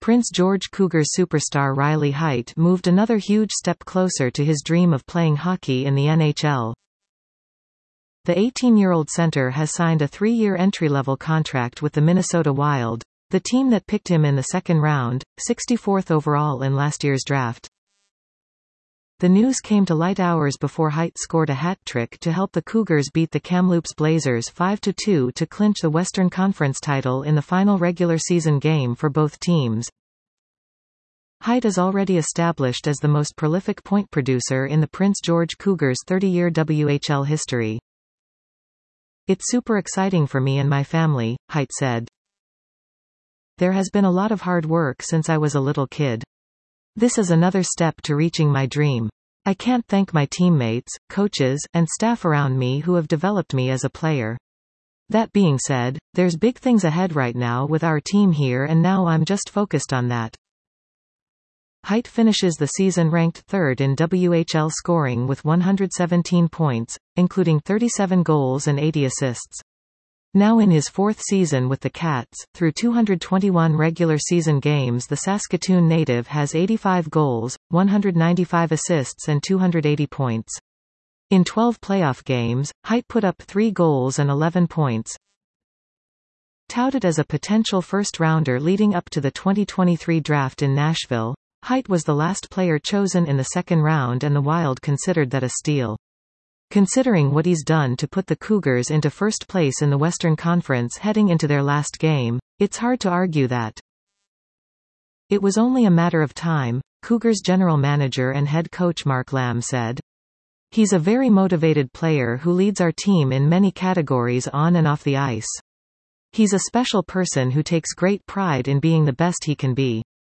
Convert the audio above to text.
Prince George Cougars superstar Riley Heidt moved another huge step closer to his dream of playing hockey in the NHL. The 18-year-old center has signed a 3-year entry-level contract with the Minnesota Wild, the team that picked him in the second round, 64th overall in last year's draft. The news came to light hours before Heidt scored a hat trick to help the Cougars beat the Kamloops Blazers 5-2 to clinch the Western Conference title in the final regular season game for both teams. Heidt is already established as the most prolific point producer in the Prince George Cougars' 30-year WHL history. "It's super exciting for me and my family," Heidt said. "There has been a lot of hard work since I was a little kid. This is another step to reaching my dream. I can't thank my teammates, coaches, and staff around me who have developed me as a player. That being said, there's big things ahead right now with our team here, and now I'm just focused on that." Heidt finishes the season ranked third in WHL scoring with 117 points, including 37 goals and 80 assists. Now in his fourth season with the Cats, through 221 regular season games, the Saskatoon native has 85 goals, 195 assists and 280 points. In 12 playoff games, Heidt put up 3 goals and 11 points. Touted as a potential first-rounder leading up to the 2023 draft in Nashville, Heidt was the last player chosen in the second round, and the Wild considered that a steal. Considering what he's done to put the Cougars into first place in the Western Conference heading into their last game, it's hard to argue that. "It was only a matter of time," Cougars general manager and head coach Mark Lamb said. "He's a very motivated player who leads our team in many categories on and off the ice. He's a special person who takes great pride in being the best he can be.